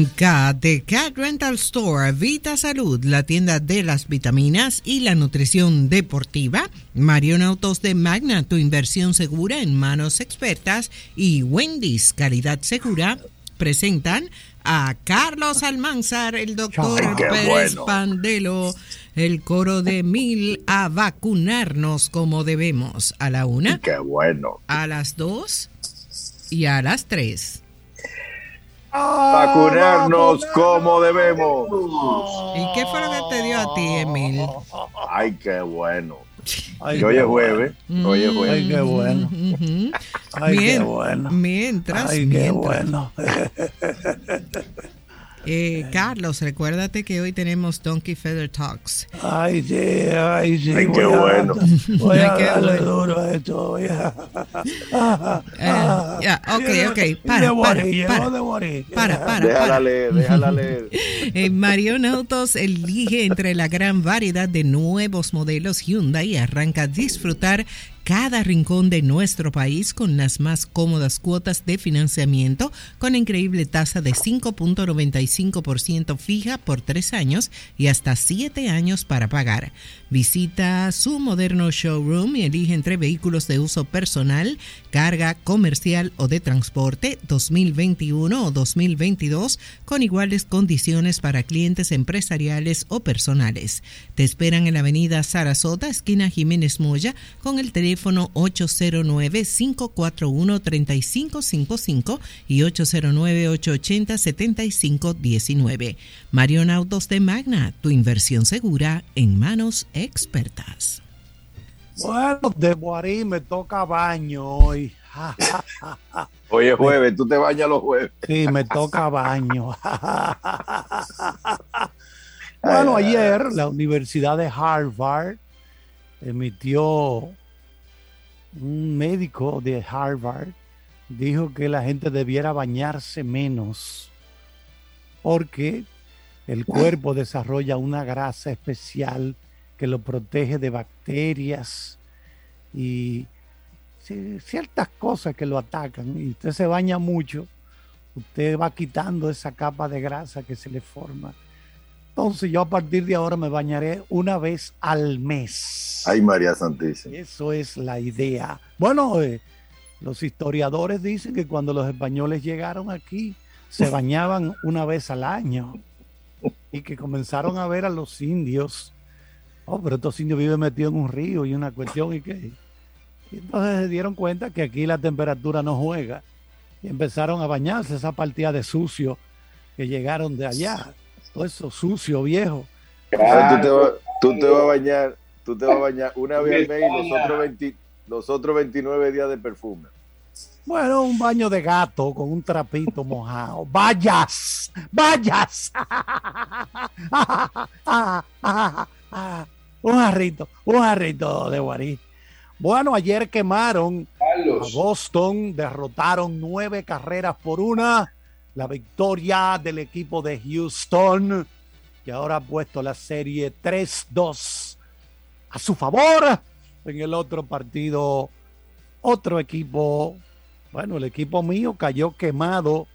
Cat de Cat Rental Store, Vita Salud, la tienda de las vitaminas y la nutrición deportiva, Marion Autos de Magna, tu inversión segura en manos expertas, y Wendy's, calidad segura, presentan a Carlos Almanzar, el doctor Pérez Pandelo, el coro de 1000, a vacunarnos como debemos, a la 1, ¡Qué bueno! A las 2 y a las 3. Vacunarnos como debemos. ¿Y qué fue lo que te dio a ti, Emil? Ay, qué bueno. Ay, Hoy es jueves. Hoy es jueves. Ay, qué bueno. Ay, qué bueno. Mientras. Qué bueno. Carlos, recuérdate que hoy tenemos Donkey Feather Talks. Ay, sí. Ay, qué bueno. Voy a darle duro a esto. Ok. Para. Déjala leer. Marion Autos elige entre la gran variedad de nuevos modelos Hyundai y arranca a disfrutar cada rincón de nuestro país con las más cómodas cuotas de financiamiento con increíble tasa de 5.95% fija por 3 años y hasta 7 años para pagar. Visita su moderno showroom y elige entre vehículos de uso personal, carga, comercial o de transporte 2021 o 2022 con iguales condiciones para clientes empresariales o personales. Te esperan en la avenida Sarasota, esquina Jiménez Moya, con el teléfono 809-541-3555 y 809-880-7519. Marion Autos de Magna, tu inversión segura en manos expertas. Bueno, de Guarí me toca baño hoy. Hoy es jueves, tú te bañas los jueves. Sí, me toca baño. Bueno, ayer la Universidad de Harvard emitió, un médico de Harvard dijo que la gente debiera bañarse menos porque el cuerpo desarrolla una grasa especial que lo protege de bacterias y ciertas cosas que lo atacan. Y usted se baña mucho, usted va quitando esa capa de grasa que se le forma. Entonces yo a partir de ahora me bañaré una vez al mes. Ay, María Santísima. Eso es la idea. Bueno, los historiadores dicen que cuando los españoles llegaron aquí se bañaban una vez al año y que comenzaron a ver a los indios. Oh, pero estos indios viven metidos en un río y una cuestión y entonces se dieron cuenta que aquí la temperatura no juega y empezaron a bañarse esa partida de sucio que llegaron de allá. Todo eso sucio, viejo. Claro. Tú te vas a bañar una vez al mes y los otros 29 días de perfume. Bueno, un baño de gato con un trapito mojado. ¡Vayas! Un jarrito de Guarí. Bueno, ayer quemaron a Boston, derrotaron 9-1. La victoria del equipo de Houston, que ahora ha puesto la serie 3-2 a su favor. En el otro partido, otro equipo, bueno, el equipo mío cayó quemado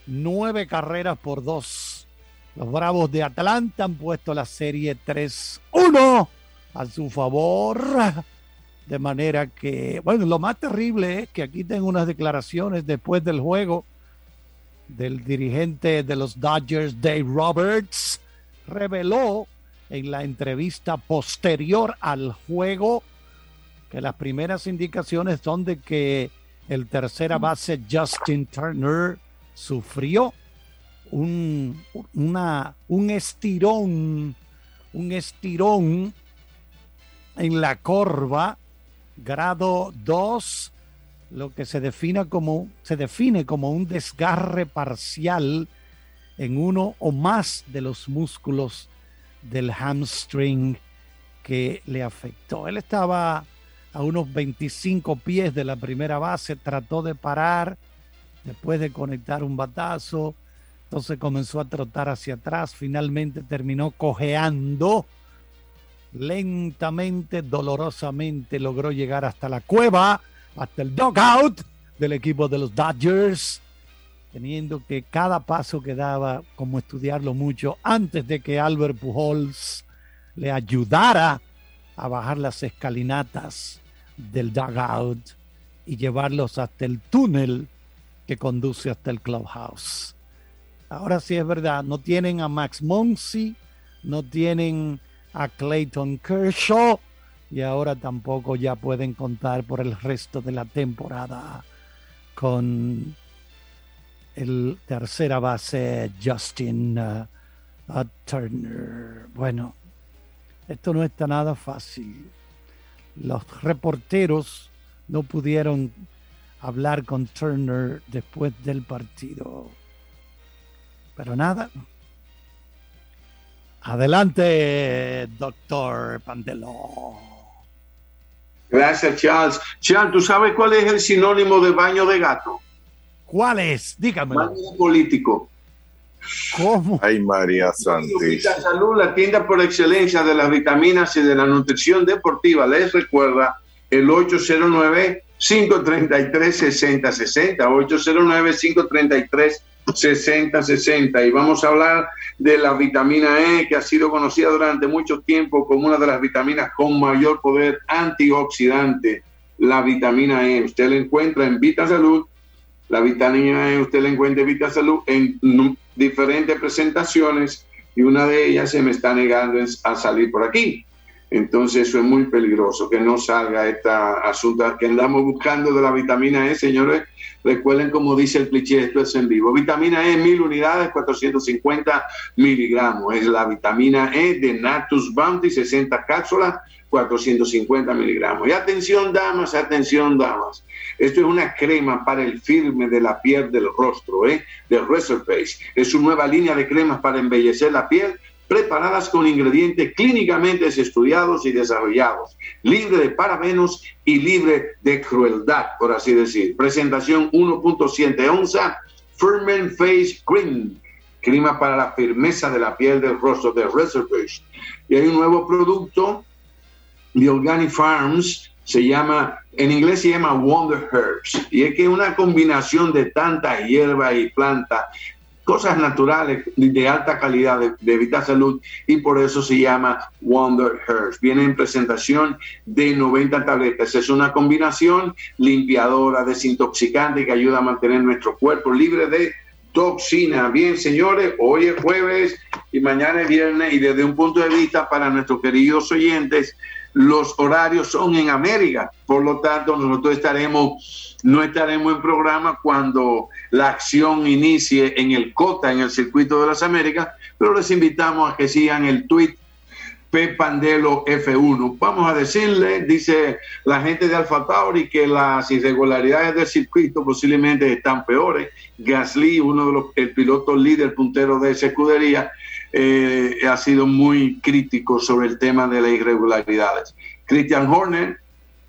9-2. Los Bravos de Atlanta han puesto la serie 3-1 a su favor. De manera que, bueno, lo más terrible es que aquí tengo unas declaraciones después del juego del dirigente de los Dodgers, Dave Roberts. Reveló en la entrevista posterior al juego que las primeras indicaciones son de que el tercera base Justin Turner sufrió un estirón en la corva, grado 2, lo que se define como un desgarre parcial en uno o más de los músculos del hamstring que le afectó. Él estaba a unos 25 pies de la primera base, trató de parar después de conectar un batazo, entonces comenzó a trotar hacia atrás, finalmente terminó cojeando lentamente, dolorosamente logró llegar hasta la cueva, hasta el dugout del equipo de los Dodgers, teniendo que cada paso que daba como estudiarlo mucho antes de que Albert Pujols le ayudara a bajar las escalinatas del dugout y llevarlos hasta el túnel que conduce hasta el clubhouse. Ahora sí es verdad, no tienen a Max Muncy, no tienen a Clayton Kershaw y ahora tampoco ya pueden contar por el resto de la temporada con el tercera base Justin Turner. Bueno, esto no está nada fácil. Los reporteros no pudieron hablar con Turner después del partido. Pero nada. Adelante, doctor Pandeló. Gracias, Charles. Charles, ¿tú sabes cuál es el sinónimo de baño de gato? ¿Cuál es? Dígamelo. Baño de político. ¿Cómo? Ay, María Santísima. Vita Salud, la tienda por excelencia de las vitaminas y de la nutrición deportiva, les recuerda el 809-533-6060, 809-533-6060. Y vamos a hablar de la vitamina E, que ha sido conocida durante mucho tiempo como una de las vitaminas con mayor poder antioxidante. La vitamina E, usted la encuentra en Vita Salud. La vitamina E usted la encuentra en Vita Salud en diferentes presentaciones y una de ellas se me está negando a salir por aquí. Entonces eso es muy peligroso, que no salga esta asunto que andamos buscando de la vitamina E, señores. Recuerden, como dice el cliché, esto es en vivo. Vitamina E, 1000 unidades, 450 miligramos. Es la vitamina E de Natus Bounty, 60 cápsulas, 450 miligramos. Y atención, damas, Esto es una crema para el firme de la piel del rostro, de Reservace. Es su nueva línea de cremas para embellecer la piel, preparadas con ingredientes clínicamente estudiados y desarrollados, libre de parabenos y libre de crueldad, por así decir. Presentación 1.7 onza, Firmen Face Cream, crema para la firmeza de la piel del rostro de Reservace. Y hay un nuevo producto de Organic Farms, en inglés se llama Wonder Herbs, y es que es una combinación de tantas hierbas y plantas, cosas naturales de alta calidad de Vita Salud, y por eso se llama Wonder Herbs. Viene en presentación de 90 tabletas. Es una combinación limpiadora, desintoxicante, que ayuda a mantener nuestro cuerpo libre de toxina. Bien, señores, hoy es jueves y mañana es viernes, y desde un punto de vista para nuestros queridos oyentes, los horarios son en América, por lo tanto nosotros no estaremos en programa cuando la acción inicie en el COTA, en el Circuito de las Américas, pero les invitamos a que sigan el tweet Pandelo F1. Vamos a decirle, dice la gente de Alfa Tauri, que las irregularidades del circuito posiblemente están peores. Gasly, el piloto líder puntero de esa escudería, ha sido muy crítico sobre el tema de las irregularidades. Christian Horner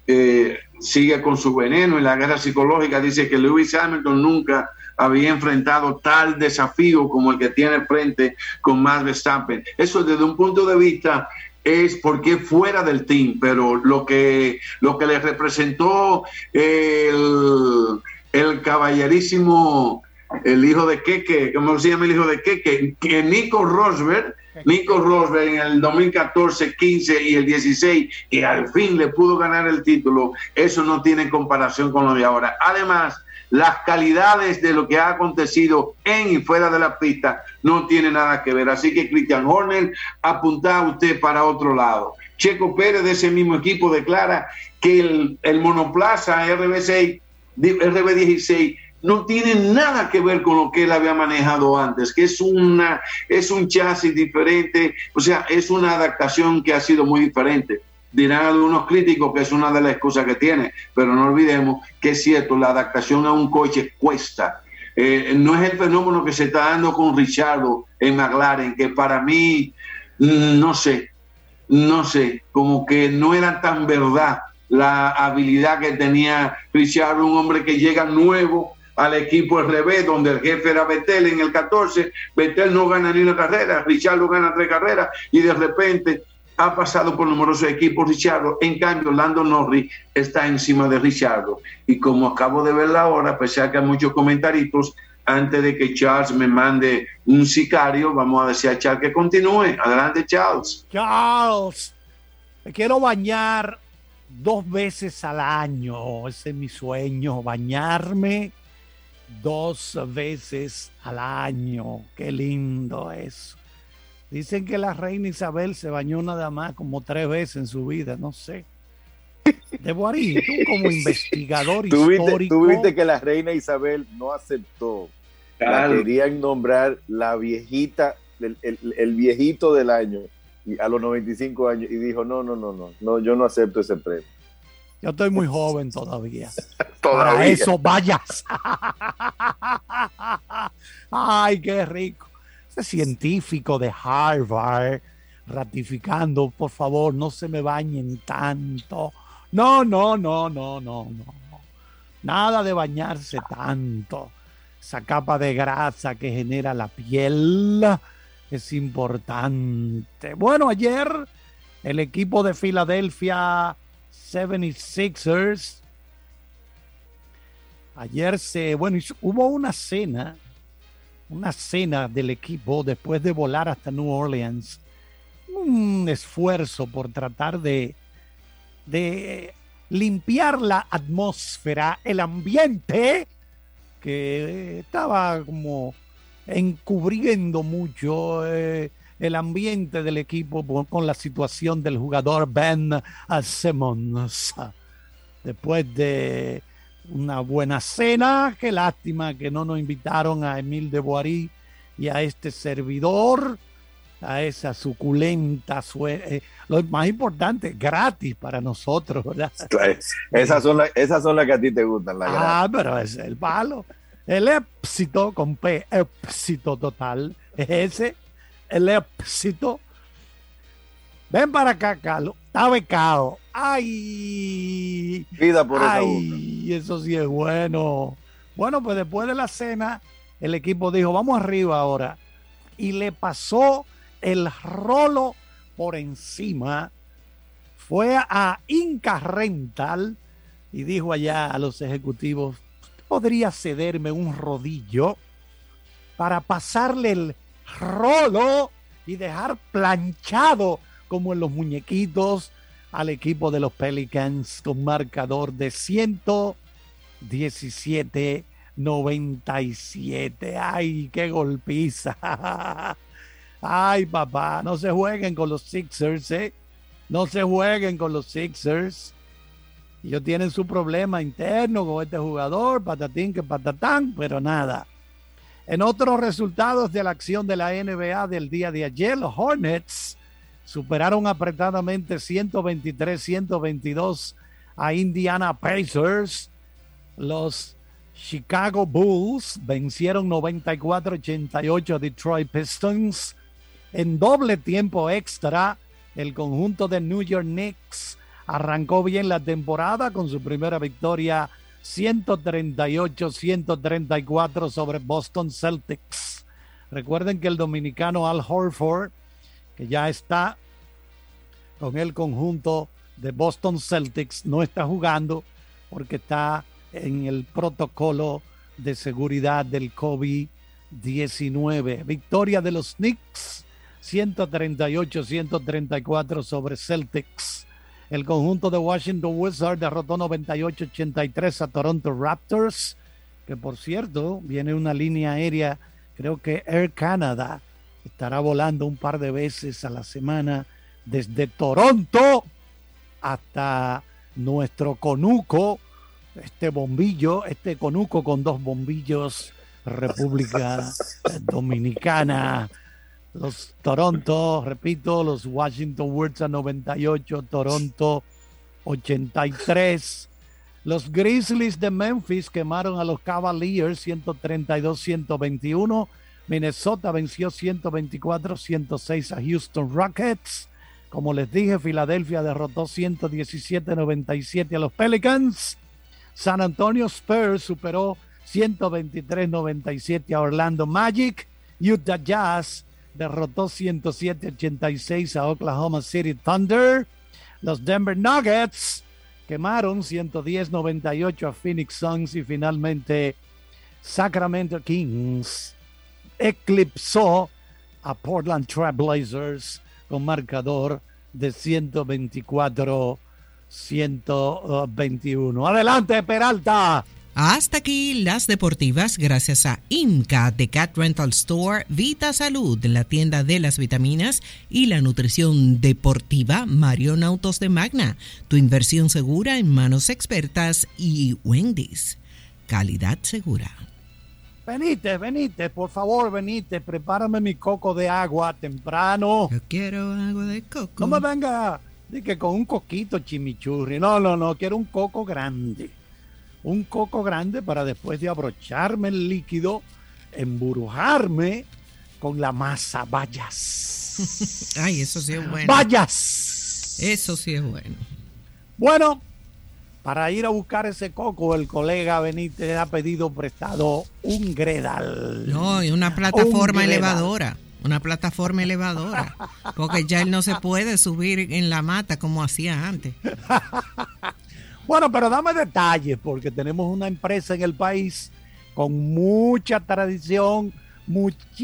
sigue con su veneno en la guerra psicológica. Dice que Lewis Hamilton nunca había enfrentado tal desafío como el que tiene frente con Max Verstappen. Eso desde un punto de vista es porque fuera del team, pero lo que le representó el caballerísimo, el hijo de Keke, ¿cómo se llama el hijo de Keke? Que Nico Rosberg en el 2014, 15 y el 16, que al fin le pudo ganar el título, eso no tiene comparación con lo de ahora. Además, las calidades de lo que ha acontecido en y fuera de la pista no tiene nada que ver. Así que Christian Horner, apunta usted para otro lado. Checo Pérez, de ese mismo equipo, declara que el monoplaza RB16 no tiene nada que ver con lo que él había manejado antes, que es un chasis diferente, o sea, es una adaptación que ha sido muy diferente. Dirán algunos críticos que es una de las excusas que tiene, pero no olvidemos que es cierto, la adaptación a un coche cuesta. No es el fenómeno que se está dando con Ricciardo en McLaren, que para mí, no sé, como que no era tan verdad la habilidad que tenía Ricciardo, un hombre que llega nuevo al equipo RB, donde el jefe era Vettel en el 14, Vettel no gana ni una carrera, Ricciardo gana 3 carreras, y de repente ha pasado por numerosos equipos Ricciardo. En cambio, Lando Norris está encima de Ricciardo, y como acabo de ver la hora, pese a que hay muchos comentarios, antes de que Charles me mande un sicario, vamos a decir a Charles que continúe. Adelante, Charles. Charles, me quiero bañar 2 veces al año. Ese es mi sueño, bañarme 2 veces al año. Qué lindo eso. Dicen que la reina Isabel se bañó nada más como 3 veces en su vida, no sé. De Boarí, tú como investigador histórico. Tú viste que la reina Isabel no aceptó. La querían nombrar la viejita, el viejito del año, y a los 95 años, y dijo, no, yo no acepto ese premio. Yo estoy muy joven todavía. Todavía. Para eso vayas. Ay, qué rico. Ese científico de Harvard ratificando, por favor, no se me bañen tanto. No. Nada de bañarse tanto. Esa capa de grasa que genera la piel es importante. Bueno, ayer el equipo de Philadelphia 76ers, hubo una cena del equipo después de volar hasta New Orleans. Un esfuerzo por tratar de limpiar la atmósfera, el ambiente que estaba como encubriendo mucho el ambiente del equipo con la situación del jugador Ben Simmons. Después de una buena cena, qué lástima que no nos invitaron a Emile de Boarí y a este servidor, a esa suculenta, lo más importante, gratis para nosotros, ¿verdad? Esas son las que a ti te gustan, pero es el palo. El éxito con P, éxito total, es ese, el éxito. Ven para acá, Carlos, está becado. ¡Ay! Vida por esa ¡ay! Eso sí es bueno. Bueno, pues después de la cena, el equipo dijo, vamos arriba ahora. Y le pasó el rolo por encima, fue a Inca Rental y dijo allá a los ejecutivos, ¿podría cederme un rodillo para pasarle el rolo y dejar planchado como en los muñequitos al equipo de los Pelicans con marcador de 117-97? ¡Ay, qué golpiza! Ay, papá, no se jueguen con los Sixers, no se jueguen con los Sixers. Ellos tienen su problema interno con este jugador, patatín que patatán, pero nada. En otros resultados de la acción de la NBA del día de ayer, los Hornets superaron apretadamente 123-122 a Indiana Pacers. Los Chicago Bulls vencieron 94-88 a Detroit Pistons. En doble tiempo extra, el conjunto de New York Knicks arrancó bien la temporada con su primera victoria 138-134 sobre Boston Celtics. Recuerden que el dominicano Al Horford, que ya está con el conjunto de Boston Celtics, no está jugando porque está en el protocolo de seguridad del COVID-19. Victoria de los Knicks 138-134 sobre Celtics. El conjunto de Washington Wizards derrotó 98-83 a Toronto Raptors, que por cierto viene una línea aérea, creo que Air Canada estará volando un par de veces a la semana desde Toronto hasta nuestro conuco, este conuco con 2 bombillos, República Dominicana. Los Toronto, repito, los Washington Wizards 98, Toronto 83. Los Grizzlies de Memphis quemaron a los Cavaliers 132-121. Minnesota venció 124-106 a Houston Rockets. Como les dije, Filadelfia derrotó 117-97 a los Pelicans. San Antonio Spurs superó 123-97 a Orlando Magic. Utah Jazz derrotó 107-86 a Oklahoma City Thunder. Los Denver Nuggets quemaron 110-98 a Phoenix Suns y finalmente Sacramento Kings eclipsó a Portland Trail Blazers con marcador de 124-121. Adelante, Peralta. Hasta aquí las deportivas gracias a IMCA de Cat Rental Store, Vita Salud, la tienda de las vitaminas y la nutrición deportiva Marion Autos de Magna, tu inversión segura en manos expertas, y Wendy's, calidad segura. Benítez, por favor, Benítez, prepárame mi coco de agua temprano. Yo quiero agua de coco. No me venga de que con un coquito chimichurri. No, quiero un coco grande. Un coco grande para después de abrocharme el líquido, emburujarme con la masa. Vayas. Ay, eso sí es bueno. Vayas. Eso sí es bueno. Bueno, para ir a buscar ese coco, el colega Benítez ha pedido prestado un Gredal. No, y una plataforma elevadora. Una plataforma elevadora. Porque ya él no se puede subir en la mata como hacía antes. Bueno, pero dame detalles, porque tenemos una empresa en el país con mucha tradición, muchísima